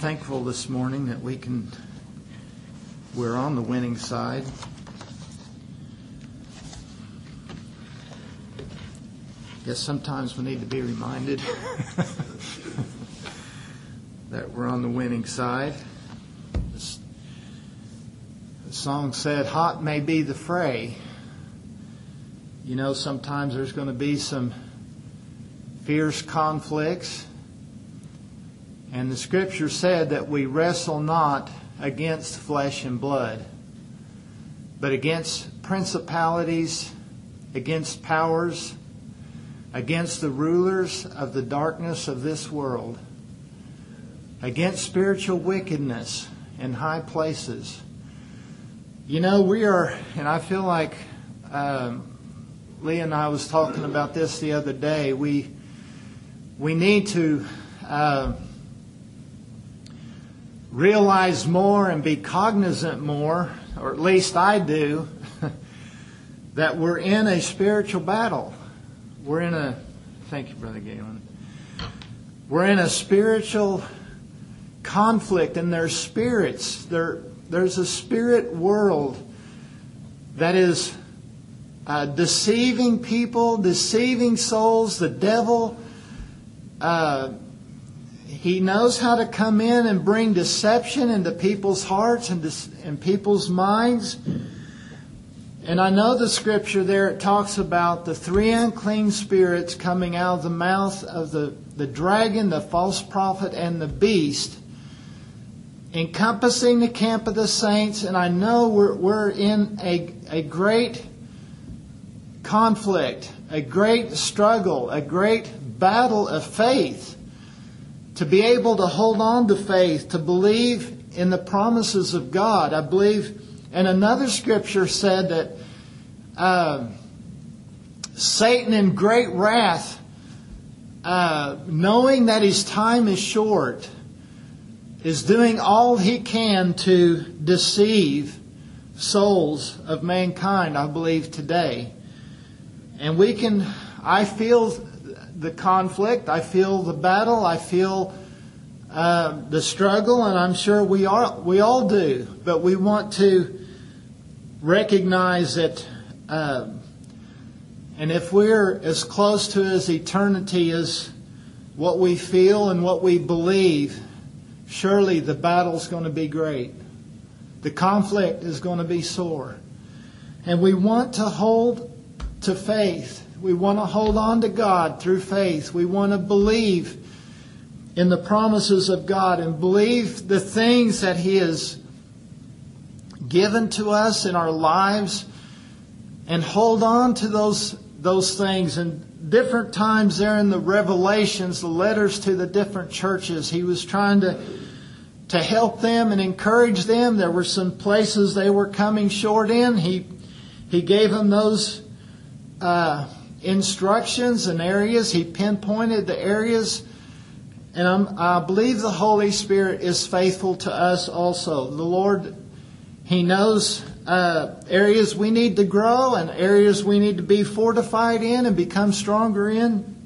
thankful this morning that we're on the winning side. Guess sometimes we need to be reminded that we're on the winning side. The song said, "Hot may be the fray." You know, sometimes there's going to be some fierce conflicts. And the Scripture said that we wrestle not against flesh and blood, but against principalities, against powers, against the rulers of the darkness of this world, against spiritual wickedness in high places. You know, we are, and I feel like Lee and I was talking about this the other day. We need to realize more and be cognizant more, or at least I do, that we're in a spiritual battle. Thank you, Brother Galen. We're in a spiritual conflict, and there's spirits. There's a spirit world that is deceiving people, deceiving souls. The devil, he knows how to come in and bring deception into people's hearts and people's minds. And I know the Scripture there, it talks about the three unclean spirits coming out of the mouth of the dragon, the false prophet, and the beast, encompassing the camp of the saints. And I know we're in a great conflict, a great struggle, a great battle of faith. To be able to hold on to faith, to believe in the promises of God. I believe, and another Scripture said that Satan in great wrath, knowing that his time is short, is doing all he can to deceive souls of mankind, I believe, today. And I feel the conflict, I feel the battle, I feel the struggle, and I'm sure we all do. But we want to recognize that, and if we're as close to His eternity as what we feel and what we believe, surely the battle's going to be great. The conflict is going to be sore. And we want to hold to faith. We want to hold on to God through faith. We want to believe in the promises of God and believe the things that He has given to us in our lives, and hold on to those things. And different times there in the Revelations, the letters to the different churches, He was trying to help them and encourage them. There were some places they were coming short in. He gave them those instructions and areas. He pinpointed the areas. And I believe the Holy Spirit is faithful to us also. The Lord, He knows areas we need to grow and areas we need to be fortified in and become stronger in.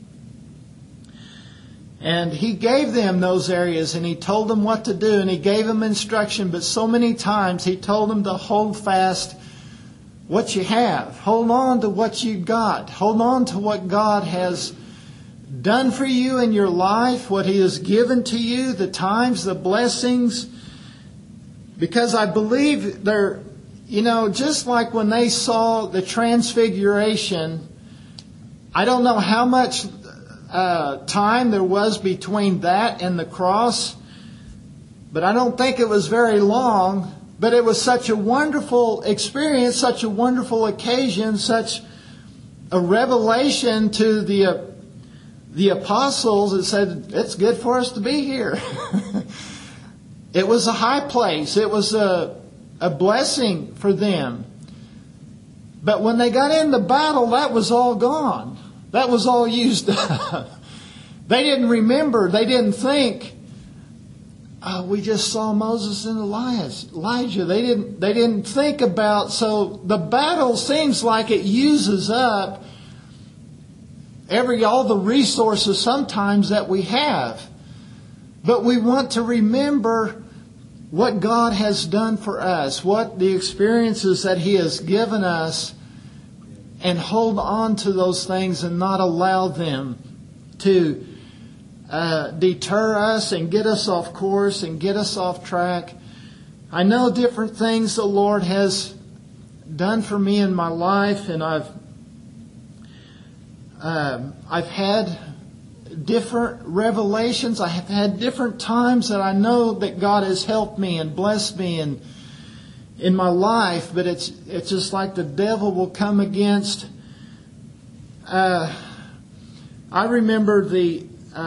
And He gave them those areas, and He told them what to do, and He gave them instruction. But so many times He told them to hold fast what you have. Hold on to what you got. Hold on to what God has done for you in your life, what He has given to you, the times, the blessings. Because I believe they're, just like when they saw the transfiguration, I don't know how much time there was between that and the cross, but I don't think it was very long. But it was such a wonderful experience, such a wonderful occasion, such a revelation to the apostles that said, it's good for us to be here. It was a high place. It was a blessing for them. But when they got in the battle, that was all gone. That was all used up. They didn't remember. They didn't think, we just saw Moses and Elijah. They didn't think about. So the battle seems like it uses up all the resources sometimes that we have. But we want to remember what God has done for us, what the experiences that He has given us, and hold on to those things and not allow them to deter us and get us off course and get us off track. I know different things the Lord has done for me in my life, and I've had different revelations. I have had different times that I know that God has helped me and blessed me in my life, but it's just like the devil will come against. I remember the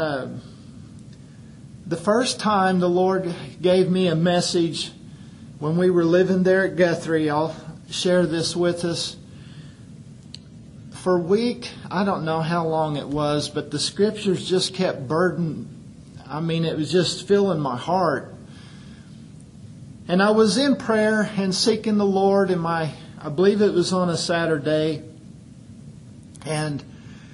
first time the Lord gave me a message when we were living there at Guthrie. I'll share this with us. For a week, I don't know how long it was, but the Scriptures just kept burdening. I mean, it was just filling my heart. And I was in prayer and seeking the Lord, and I believe it was on a Saturday. And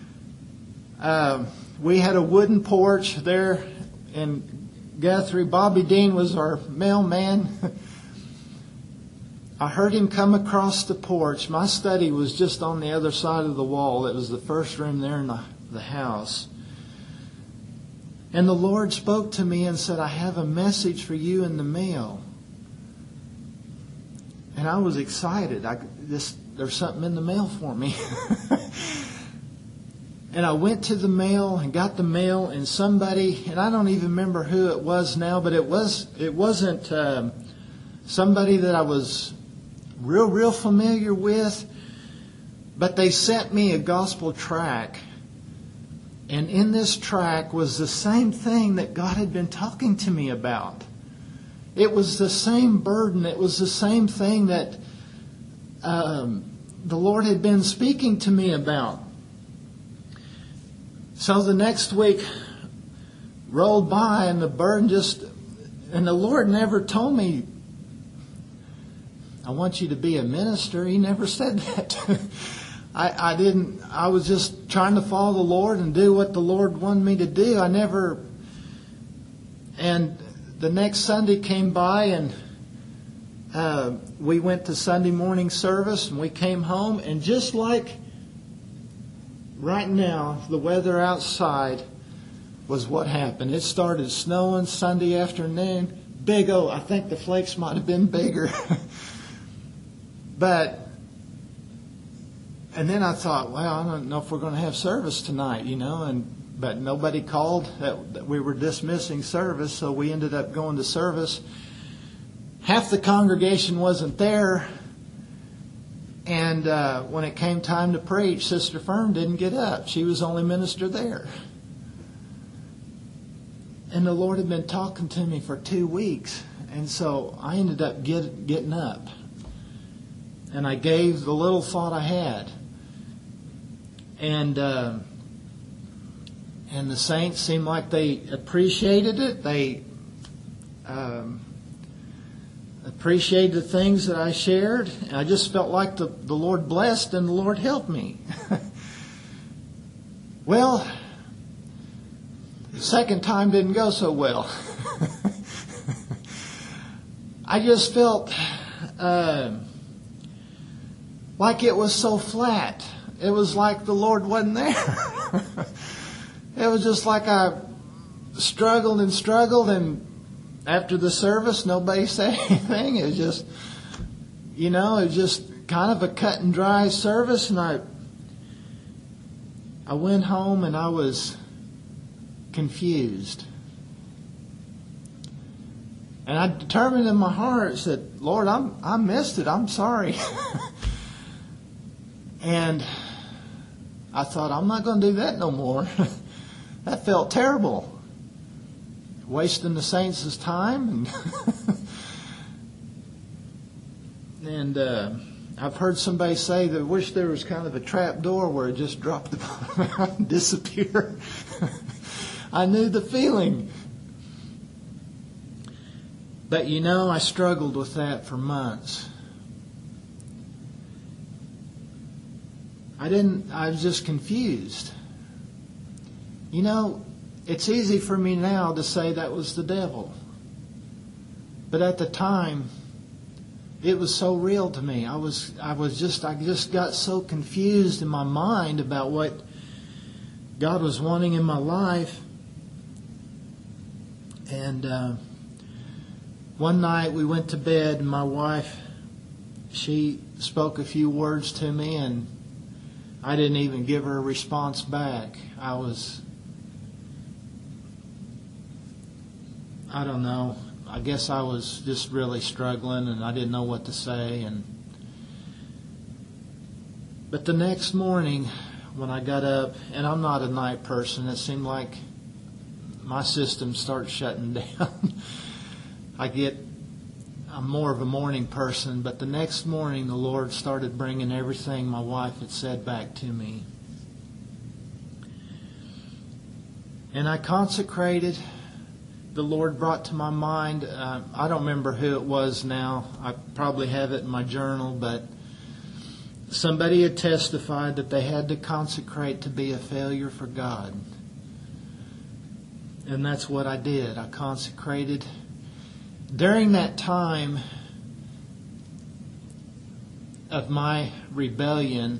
we had a wooden porch there in Guthrie. Bobby Dean was our mailman. I heard him come across the porch. My study was just on the other side of the wall. It was the first room there in the house. And the Lord spoke to me and said, "I have a message for you in the mail." And I was excited. There's something in the mail for me. And I went to the mail and got the mail, and somebody, and I don't even remember who it was now, but it wasn't somebody that I was real familiar with, but they sent me a gospel tract. And in this tract was the same thing that God had been talking to me about. It was the same burden. It was the same thing that the Lord had been speaking to me about. So the next week rolled by, and the burden and the Lord never told me, "I want you to be a minister." He never said that. I was just trying to follow the Lord and do what the Lord wanted me to do. And the next Sunday came by, and we went to Sunday morning service, and we came home, and just like right now, the weather outside was what happened. It started snowing Sunday afternoon. I think the flakes might have been bigger. And then I thought, well, I don't know if we're going to have service tonight, but nobody called that we were dismissing service, so we ended up going to service. Half the congregation wasn't there, and when it came time to preach, Sister Fern didn't get up. She was the only minister there. And the Lord had been talking to me for 2 weeks, and so I ended up getting up. And I gave the little thought I had. And the saints seemed like they appreciated it. They appreciated the things that I shared. And I just felt like the Lord blessed and the Lord helped me. Well, the second time didn't go so well. I just felt like it was so flat. It was like the Lord wasn't there. It was just like I struggled, and after the service, nobody said anything. It was just, it was just kind of a cut and dry service. And I went home and I was confused. And I determined in my heart, said, "Lord, I missed it. I'm sorry." And I thought, I'm not going to do that no more. That felt terrible. Wasting the saints' time. And I've heard somebody say that wish there was kind of a trap door where it just dropped the bottom out and disappeared. I knew the feeling. But I struggled with that for months. I was just confused. It's easy for me now to say that was the devil. But at the time, it was so real to me. I just got so confused in my mind about what God was wanting in my life. And one night we went to bed, and my wife, she spoke a few words to me, and I didn't even give her a response back. I don't know. I guess I was just really struggling, and I didn't know what to say. But the next morning, when I got up, and I'm not a night person, it seemed like my system starts shutting down. I'm more of a morning person, but the next morning the Lord started bringing everything my wife had said back to me. And I consecrated. The Lord brought to my mind, I don't remember who it was now. I probably have it in my journal, but somebody had testified that they had to consecrate to be a failure for God. And that's what I did. I consecrated. During that time of my rebellion,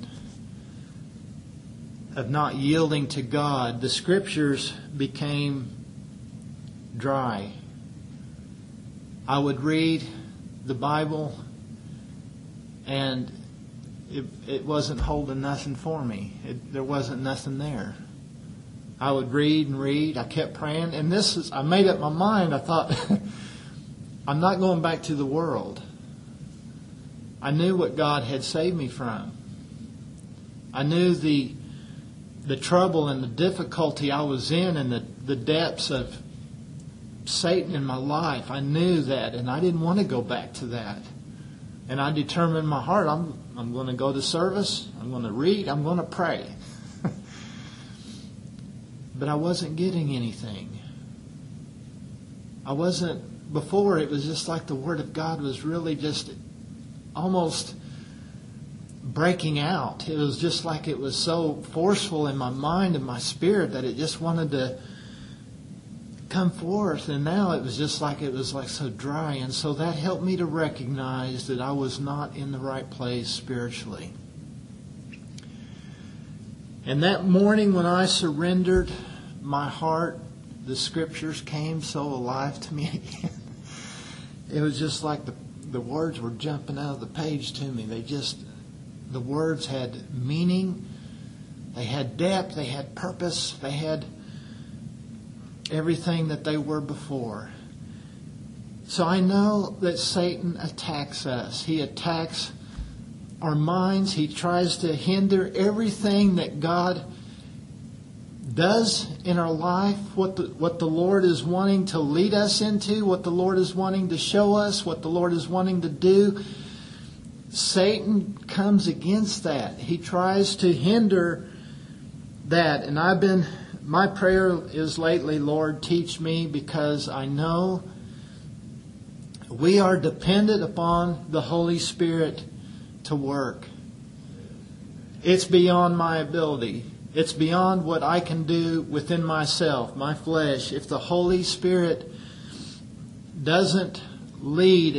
of not yielding to God, the Scriptures became dry. I would read the Bible, and it wasn't holding nothing for me. There wasn't nothing there. I would read and read. I kept praying, and I made up my mind. I thought, I'm not going back to the world. I knew what God had saved me from. I knew the trouble and the difficulty I was in, and the depths of Satan in my life. I knew that, and I didn't want to go back to that. And I determined in my heart, I'm going to go to service, I'm going to read, I'm going to pray. But I wasn't getting anything. Before it was just like the Word of God was really just almost breaking out. It was just like it was so forceful in my mind and my spirit that it just wanted to come forth. And now it was just like so dry. And so that helped me to recognize that I was not in the right place spiritually. And that morning when I surrendered my heart, the Scriptures came so alive to me again. It was just like the words were jumping out of the page to me. The words had meaning. They had depth. They had purpose. They had everything that they were before. So I know that Satan attacks us. He attacks our minds. He tries to hinder everything that God does in our life, what the Lord is wanting to lead us into, what the Lord is wanting to show us, what the Lord is wanting to do. Satan comes against that. He tries to hinder that. And my prayer is lately, Lord, teach me, because I know we are dependent upon the Holy Spirit to work. It's beyond my ability. It's beyond what I can do within myself, my flesh. If the Holy Spirit doesn't lead,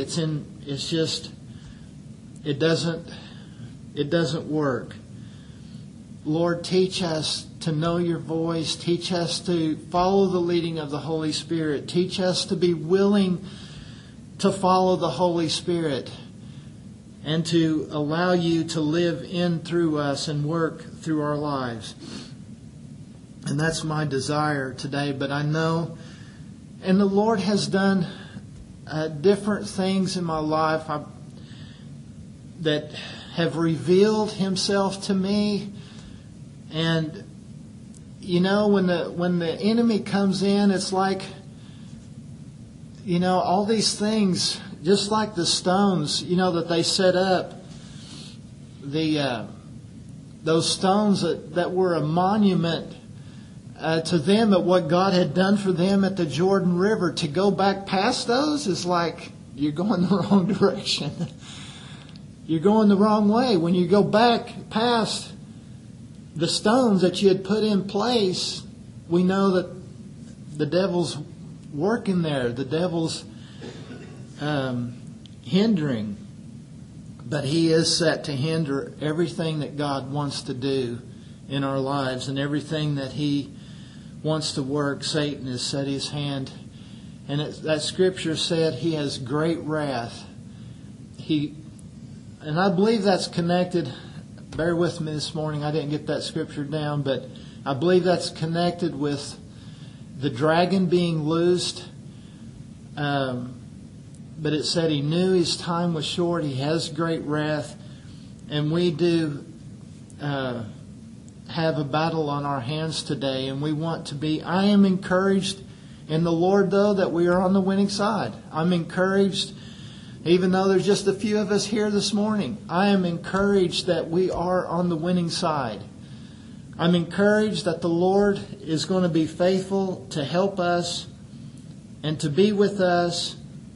it doesn't work. Lord, teach us to know your voice. Teach us to follow the leading of the Holy Spirit. Teach us to be willing to follow the Holy Spirit and to allow you to live in through us and work through our lives. And that's my desire today. But I know, and the Lord has done different things in my life that have revealed Himself to me. And when the enemy comes in, it's like, all these things, just like the stones, that they set up, those stones that were a monument to them at what God had done for them at the Jordan River. To go back past those is like you're going the wrong direction. You're going the wrong way. When you go back past the stones that you had put in place, we know that the devil's working there. The devil's hindering. But he is set to hinder everything that God wants to do in our lives, and everything that He wants to work. Satan has set his hand. And that scripture said He has great wrath. And I believe that's connected. Bear with me this morning. I didn't get that scripture down, but I believe that's connected with the dragon being loosed. But it said He knew His time was short. He has great wrath. And we do have a battle on our hands today. And we want to be... I am encouraged in the Lord, though, that we are on the winning side. I'm encouraged, even though there's just a few of us here this morning. I am encouraged that we are on the winning side. I'm encouraged that the Lord is going to be faithful to help us and to be with us.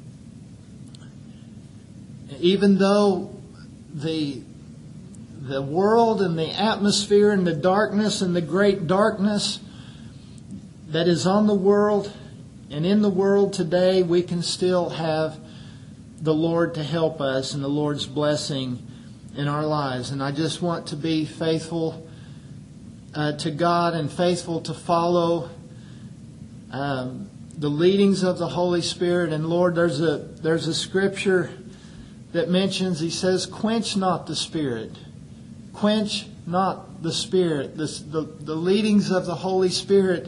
Even though the world and the atmosphere and the darkness and the great darkness that is on the world and in the world today, we can still have the Lord to help us and the Lord's blessing in our lives. And I just want to be faithful to God and faithful to follow the leadings of the Holy Spirit. And Lord, there's a scripture that mentions, He says, quench not the Spirit. Quench not the Spirit. The leadings of the Holy Spirit.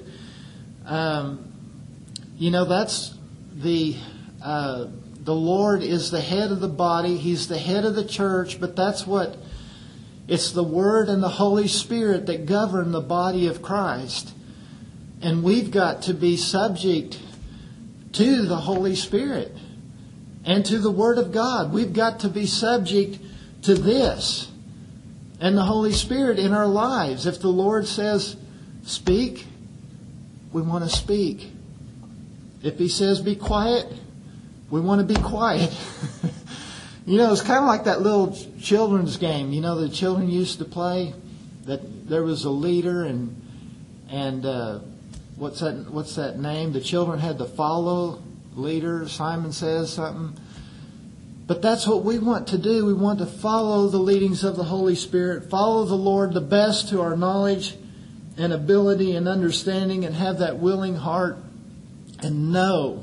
That's the Lord is the head of the body. He's the head of the church. But it's the Word and the Holy Spirit that govern the body of Christ. And we've got to be subject to the Holy Spirit and to the Word of God. We've got to be subject to this and the Holy Spirit in our lives. If the Lord says, speak, we want to speak. If He says, be quiet, we want to be quiet. It's kind of like that little children's game, the children used to play, that there was a leader and what's that name? The children had to follow leader. Simon Says something. But that's what we want to do. We want to follow the leadings of the Holy Spirit, follow the Lord the best to our knowledge and ability and understanding, and have that willing heart and know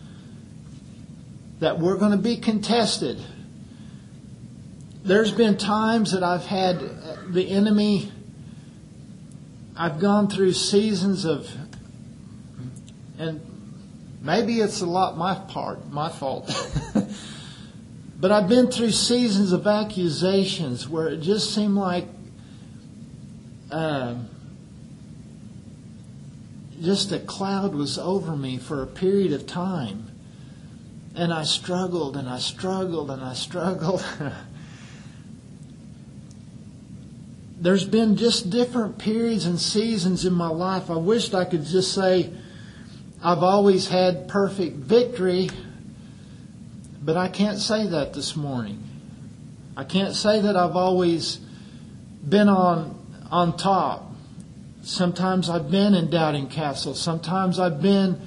that we're going to be contested. There's been times that I've had the enemy, I've gone through seasons of, and maybe it's a lot my fault. But I've been through seasons of accusations where it just seemed like just a cloud was over me for a period of time. And I struggled and I struggled and I struggled. There's been just different periods and seasons in my life. I wished I could just say I've always had perfect victory, but I can't say that this morning. I can't say that I've always been on top. Sometimes I've been in doubting castle. Sometimes I've been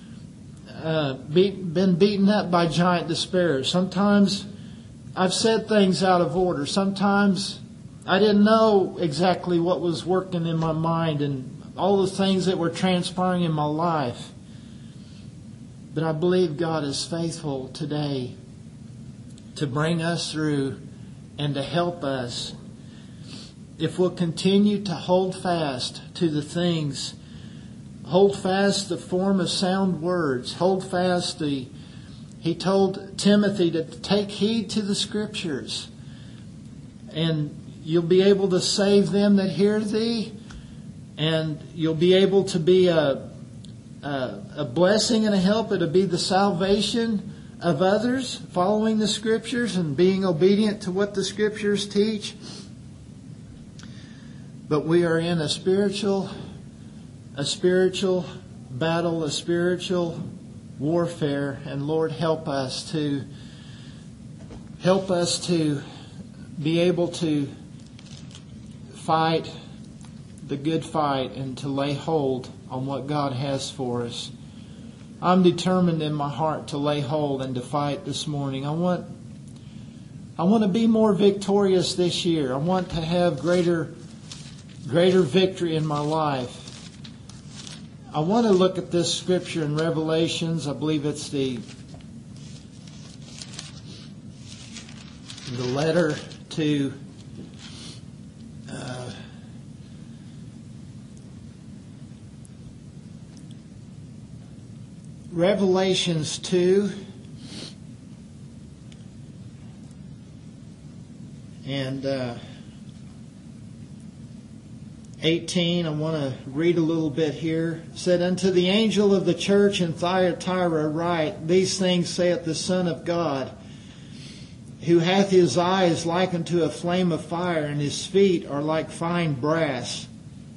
beaten up by giant despair. Sometimes I've said things out of order. Sometimes I didn't know exactly what was working in my mind and all the things that were transpiring in my life. But I believe God is faithful today to bring us through and to help us if we'll continue to hold fast to the things, hold fast the form of sound words, hold fast he told Timothy to take heed to the Scriptures, and you'll be able to save them that hear thee, and you'll be able to be a blessing and a help. It'll be the salvation of others, following the Scriptures and being obedient to what the Scriptures teach. But we are in a spiritual battle, a spiritual warfare, and Lord, help us to be able to fight the good fight and to lay hold on what God has for us. I'm determined in my heart to lay hold and to fight this morning. I want to be more victorious this year. I want to have greater victory in my life. I want to look at this scripture in Revelations. I believe it's the letter to Revelations 2 and 18. I want to read a little bit here. It said, "Unto the angel of the church in Thyatira write, These things saith the Son of God, who hath his eyes like unto a flame of fire, and his feet are like fine brass.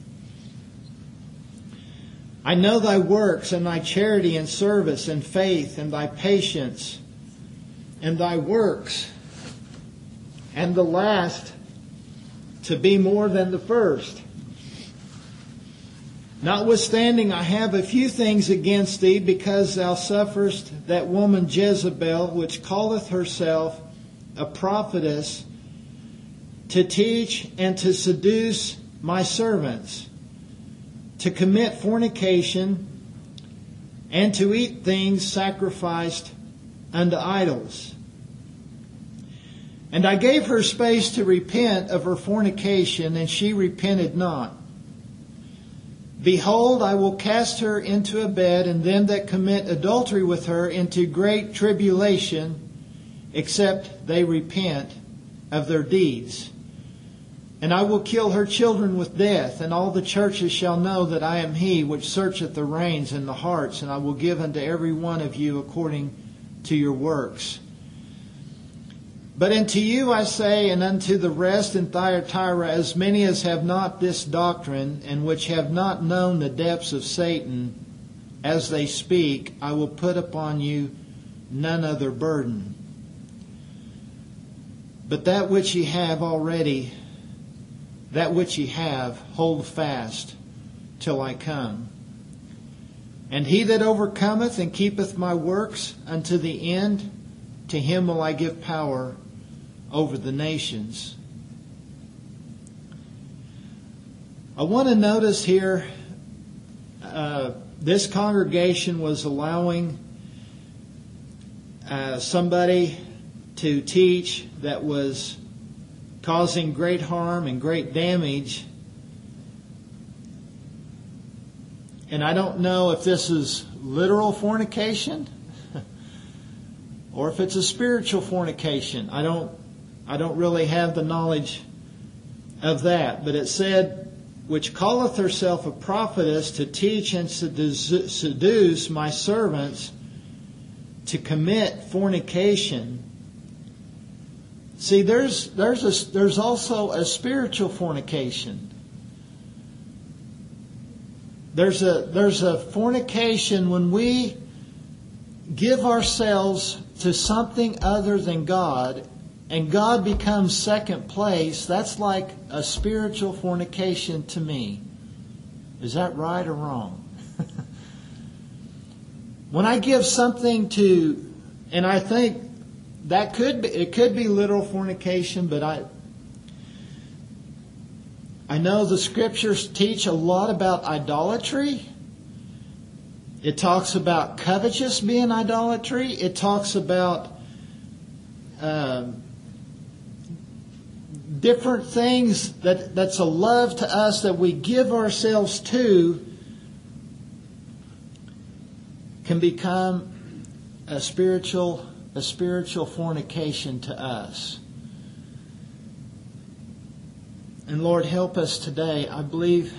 I know thy works, and thy charity and service, and faith, and thy patience, and thy works, and the last to be more than the first. Notwithstanding, I have a few things against thee, because thou sufferest that woman Jezebel, which calleth herself a prophetess, to teach and to seduce my servants, to commit fornication, and to eat things sacrificed unto idols. And I gave her space to repent of her fornication, and she repented not. Behold, I will cast her into a bed, and them that commit adultery with her into great tribulation, except they repent of their deeds. And I will kill her children with death, and all the churches shall know that I am He which searcheth the reins and the hearts, and I will give unto every one of you according to your works. But unto you I say, and unto the rest in Thyatira, as many as have not this doctrine, and which have not known the depths of Satan, as they speak, I will put upon you none other burden. But that which ye have already, that which ye have, hold fast till I come. And he that overcometh and keepeth my works unto the end, to him will I give power over the nations." I want to notice here, this congregation was allowing somebody to teach that was causing great harm and great damage. And I don't know if this is literal fornication or if it's a spiritual fornication. I don't really have the knowledge of that. But it said, "Which calleth herself a prophetess, to teach and seduce my servants to commit fornication." See, there's also a spiritual fornication. There's a fornication when we give ourselves to something other than God, and God becomes second place. That's like a spiritual fornication to me. Is that right or wrong? When I give something to, and I think that could be literal fornication, but I know the scriptures teach a lot about idolatry. It talks about covetous being idolatry. It talks about different things that's a love to us that we give ourselves to can become a spiritual fornication to us. And Lord, help us today. I believe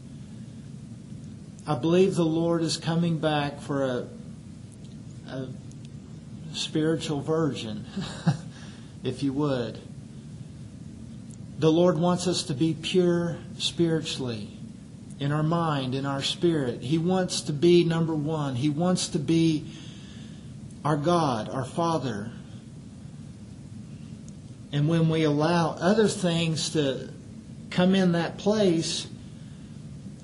the Lord is coming back for a spiritual virgin, if you would. The Lord wants us to be pure spiritually, in our mind, in our spirit. He wants to be number one. He wants to be our God, our Father. And when we allow other things to come in that place,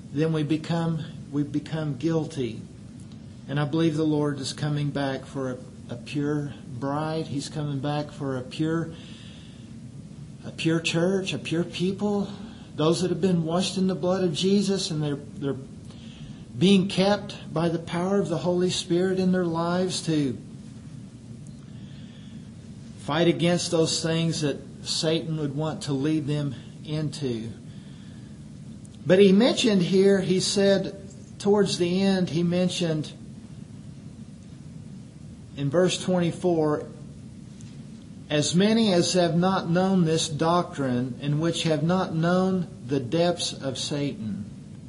then we become guilty. And I believe the Lord is coming back for a pure bride. He's coming back for a pure church, a pure people. Those that have been washed in the blood of Jesus, and they're being kept by the power of the Holy Spirit in their lives to fight against those things that Satan would want to lead them into. But he mentioned here, he said towards the end, he mentioned in verse 24, as many as have not known this doctrine, and which have not known the depths of Satan.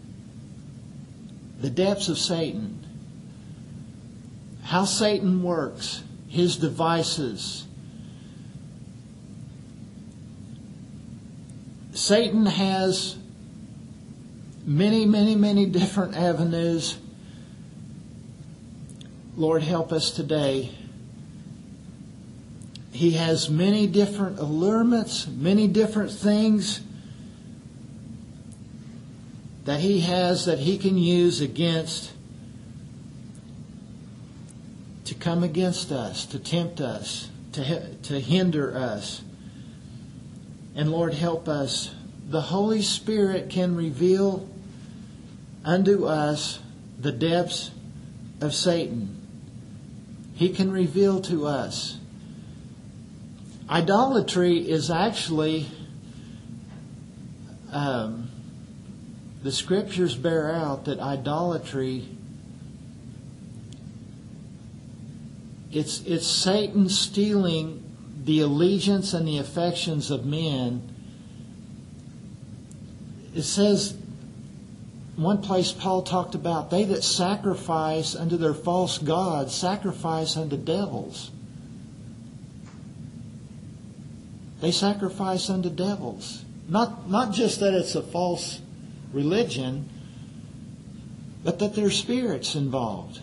The depths of Satan. How Satan works. His devices. Satan has many, many, many different avenues. Lord, help us today. He has many different allurements, many different things that he has that he can use to come against us, to tempt us, to hinder us. And Lord, help us. The Holy Spirit can reveal unto us the depths of Satan. He can reveal to us. Idolatry is actually, the Scriptures bear out that idolatry, it's Satan stealing the allegiance and the affections of men. It says, one place Paul talked about, they that sacrifice unto their false gods sacrifice unto devils. They sacrifice unto devils. Not just that it's a false religion, but that there's spirits involved.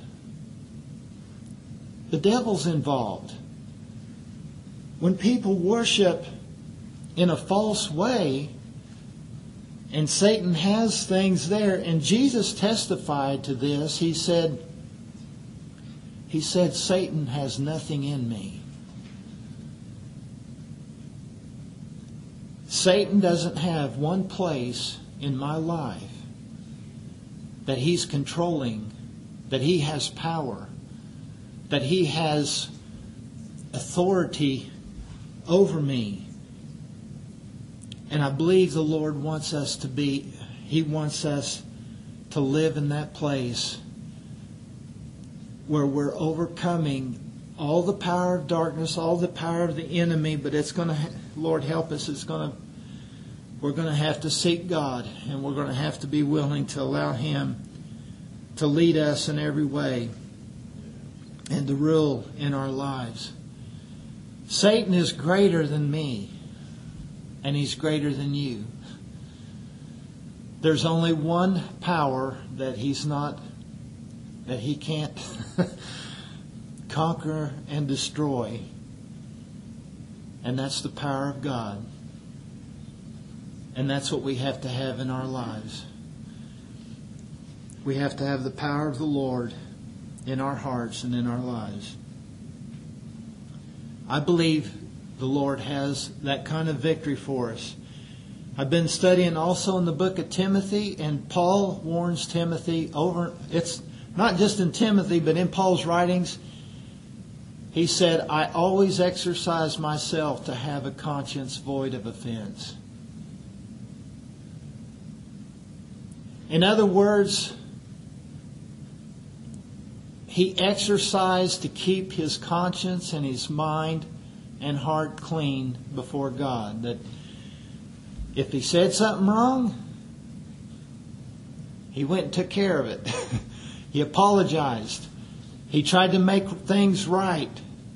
The devil's involved. When people worship in a false way, and Satan has things there, and Jesus testified to this, He said, Satan has nothing in me. Satan doesn't have one place in my life that he's controlling, that he has power, that he has authority over me. And I believe the Lord wants us to be, He wants us to live in that place where we're overcoming all the power of darkness, all the power of the enemy, but it's going to, Lord help us, we're going to have to seek God, and we're going to have to be willing to allow Him to lead us in every way and to rule in our lives. Satan is greater than me, and he's greater than you. There's only one power that he can't conquer and destroy, and that's the power of God. And that's what we have to have in our lives. We have to have the power of the Lord in our hearts and in our lives. I believe the Lord has that kind of victory for us. I've been studying also in the book of Timothy, and Paul warns Timothy over, it's not just in Timothy, but in Paul's writings. He said, I always exercise myself to have a conscience void of offense. In other words, he exercised to keep his conscience and his mind and heart clean before God. That if he said something wrong, he went and took care of it. He apologized. He tried to make things right.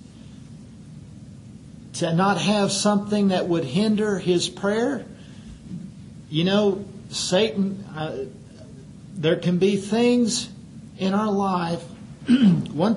To not have something that would hinder his prayer. You know, Satan, there can be things in our life. One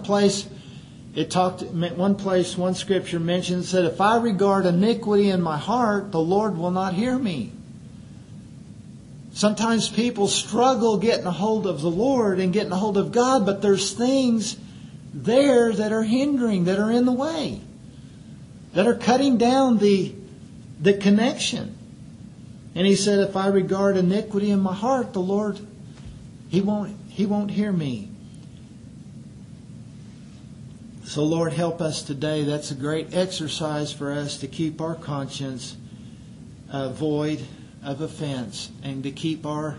scripture mentions that if I regard iniquity in my heart, the Lord will not hear me. Sometimes people struggle getting a hold of the Lord and getting a hold of God, but there's things there that are hindering, that are in the way, that are cutting down the connection. And he said, if I regard iniquity in my heart, the Lord, He won't hear me. So Lord, help us today. That's a great exercise for us to keep our conscience void of offense, and to keep our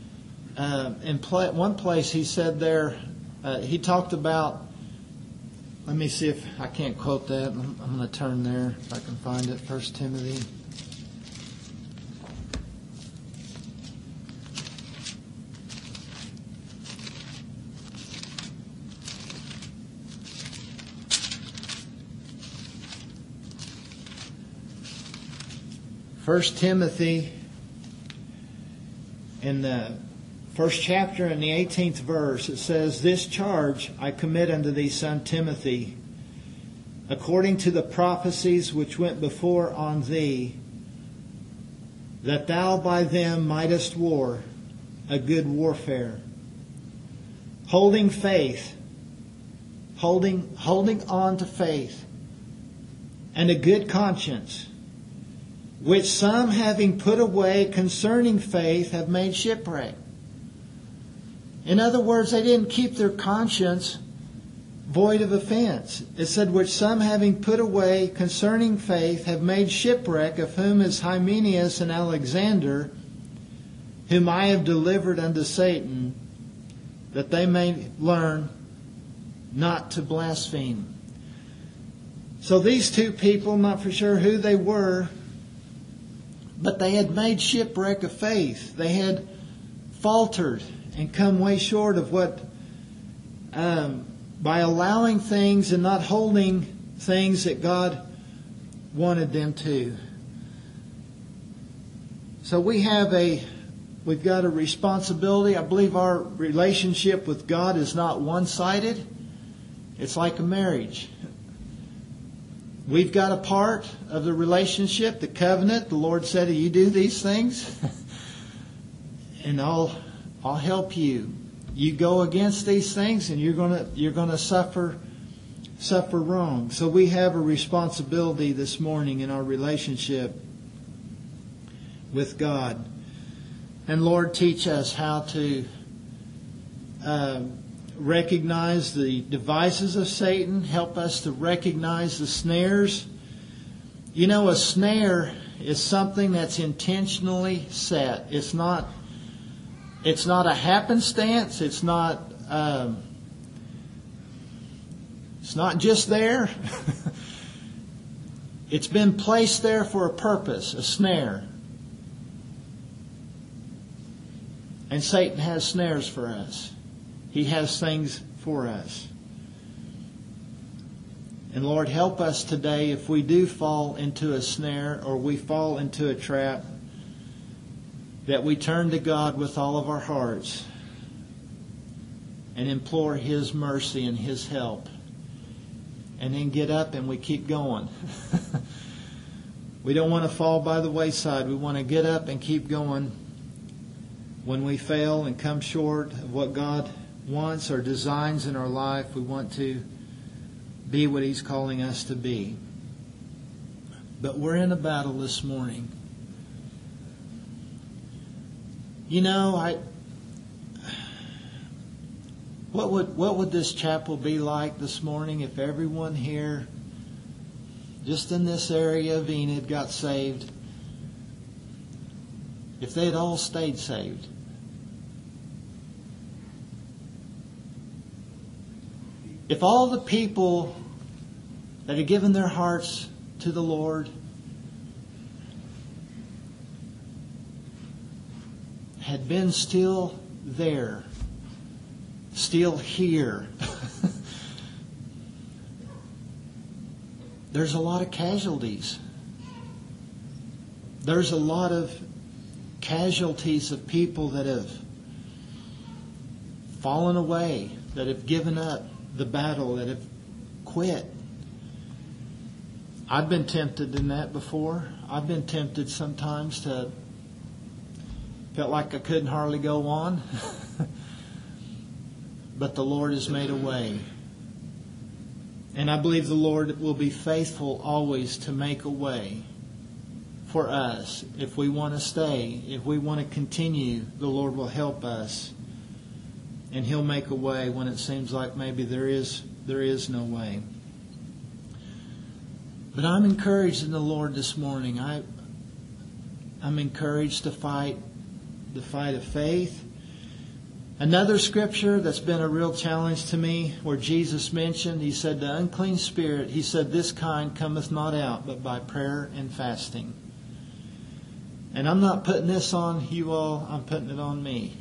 one place he said there, he talked about, let me see if I can't quote that. I'm going to turn there if I can find it. 1 Timothy. First Timothy, in the first chapter, in the 18th verse, it says, "This charge I commit unto thee, son Timothy, according to the prophecies which went before on thee, that thou by them mightest war a good warfare, holding faith, holding on to faith, and a good conscience, which some, having put away concerning faith, have made shipwreck." In other words, they didn't keep their conscience void of offense. It said, which some, having put away concerning faith, have made shipwreck, of whom is Hymenaeus and Alexander, whom I have delivered unto Satan, that they may learn not to blaspheme. So these two people, not for sure who they were, but they had made shipwreck of faith. They had faltered and come way short of what, by allowing things and not holding things that God wanted them to. So we've got a responsibility. I believe our relationship with God is not one-sided. It's like a marriage. We've got a part of the relationship, the covenant. The Lord said, you do these things, and I'll help you. You go against these things, and you're gonna suffer wrong. So we have a responsibility this morning in our relationship with God. And Lord, teach us how to recognize the devices of Satan. Help us to recognize the snares. You know, a snare is something that's intentionally set. It's not a happenstance. It's not just there. It's been placed there for a purpose, a snare. And Satan has snares for us. He has things for us. And Lord, help us today if we do fall into a snare or we fall into a trap, that we turn to God with all of our hearts and implore His mercy and His help. And then get up and we keep going. We don't want to fall by the wayside. We want to get up and keep going. When we fail and come short of what God wants or designs in our life, we want to be what He's calling us to be. But we're in a battle this morning. You know, what would this chapel be like this morning if everyone here, just in this area of Enid, got saved? If they had all stayed saved? If all the people that had given their hearts to the Lord had been still there, still here, there's a lot of casualties. There's a lot of casualties of people that have fallen away, that have given up the battle, that have quit. I've been tempted in that before. I've been tempted sometimes to Felt like I couldn't hardly go on. But the Lord has made a way. And I believe the Lord will be faithful always to make a way for us. If we want to stay, if we want to continue, the Lord will help us. And He'll make a way when it seems like maybe there is no way. But I'm encouraged in the Lord this morning. I'm encouraged to fight the fight of faith. Another scripture that's been a real challenge to me, where Jesus mentioned, He said, the unclean spirit, He said, this kind cometh not out, but by prayer and fasting. And I'm not putting this on you all, I'm putting it on me.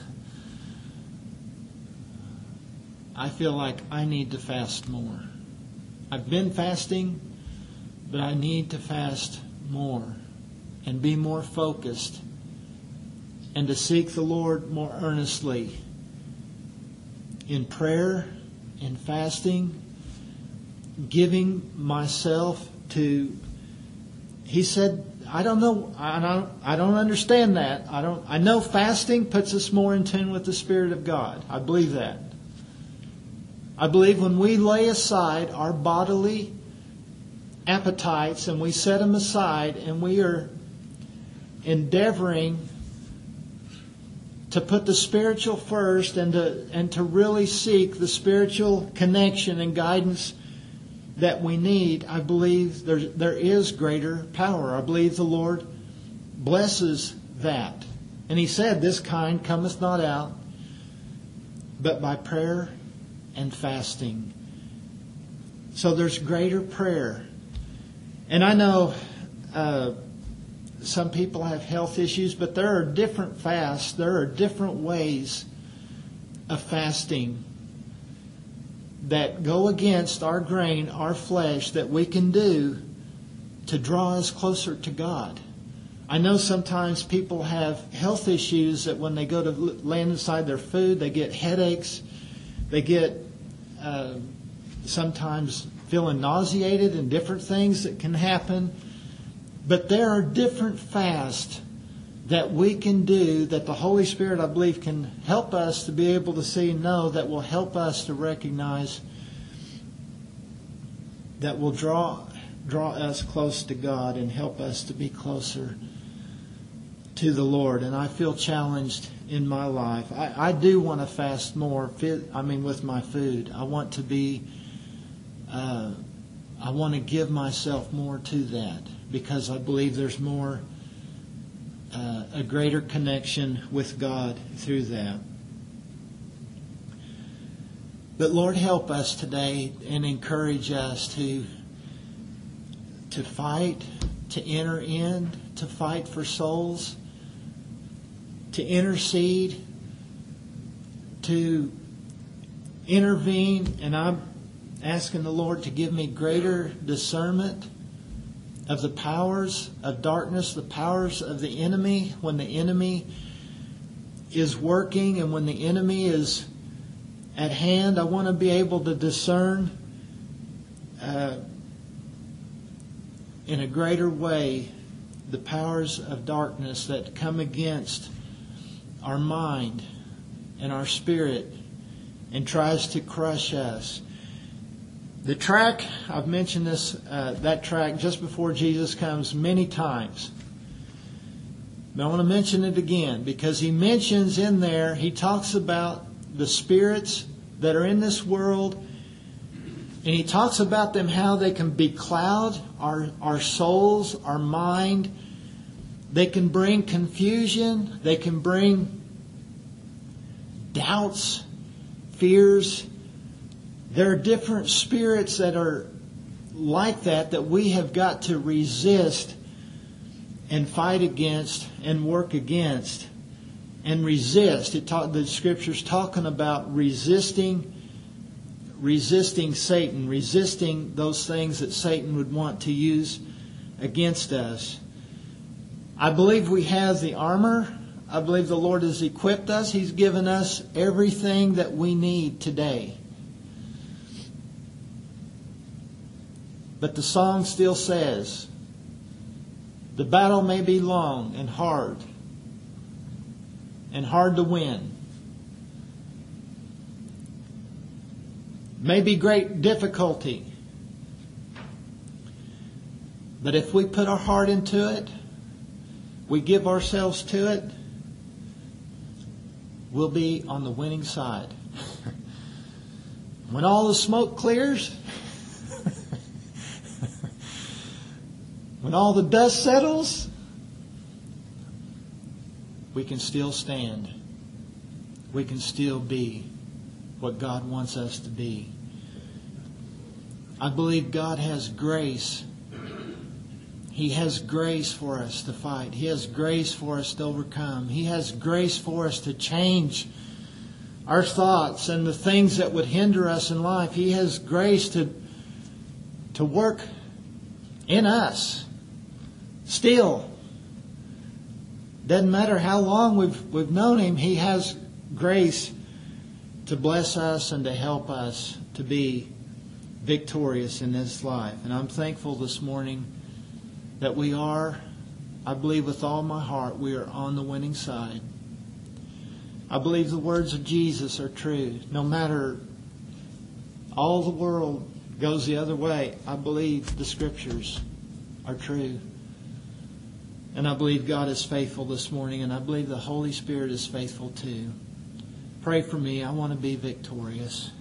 I feel like I need to fast more. I've been fasting, but I need to fast more and be more focused and to seek the Lord more earnestly in prayer, in fasting, giving myself to. He said, I don't know, I don't understand that. I know fasting puts us more in tune with the Spirit of God. I believe that. I believe when we lay aside our bodily appetites and we set them aside and we are endeavoring to put the spiritual first and to really seek the spiritual connection and guidance that we need, I believe there is greater power. I believe the Lord blesses that. And He said, this kind cometh not out, but by prayer and fasting. So there's greater prayer. And I know some people have health issues, but there are different fasts. There are different ways of fasting that go against our grain, our flesh, that we can do to draw us closer to God. I know sometimes people have health issues that when they go to land inside their food, they get headaches. They get sometimes feeling nauseated and different things that can happen. But there are different fasts that we can do that the Holy Spirit, I believe, can help us to be able to see, that will help us to recognize, that will draw us close to God and help us to be closer to the Lord. And I feel challenged in my life. I do want to fast more, with my food. I want to be, I want to give myself more to that, because I believe there's more, a greater connection with God through that. But Lord, help us today and encourage us to fight, to enter in, to fight for souls, to intercede, to intervene. And I'm asking the Lord to give me greater discernment of the powers of darkness, the powers of the enemy, when the enemy is working and when the enemy is at hand. I want to be able to discern in a greater way the powers of darkness that come against our mind and our spirit and tries to crush us. The track, I've mentioned this, that track, Just Before Jesus Comes, many times. But I want to mention it again, because He mentions in there, He talks about the spirits that are in this world, and He talks about them, how they can becloud our souls, our mind. They can bring confusion. They can bring doubts, fears. There are different spirits that are like that we have got to resist and fight against and work against and resist. The Scripture's talking about resisting Satan, resisting those things that Satan would want to use against us. I believe we have the armor. I believe the Lord has equipped us. He's given us everything that we need today. But the song still says, the battle may be long and hard, and hard to win. Maybe great difficulty. But if we put our heart into it, we give ourselves to it, we'll be on the winning side. When all the smoke clears, when all the dust settles, we can still stand. We can still be what God wants us to be. I believe God has grace. He has grace for us to fight. He has grace for us to overcome. He has grace for us to change our thoughts and the things that would hinder us in life. He has grace to work in us. Still, doesn't matter how long we've known Him, He has grace to bless us and to help us to be victorious in this life. And I'm thankful this morning that we are, I believe with all my heart, we are on the winning side. I believe the words of Jesus are true. No matter all the world goes the other way, I believe the Scriptures are true. And I believe God is faithful this morning, and I believe the Holy Spirit is faithful too. Pray for me. I want to be victorious.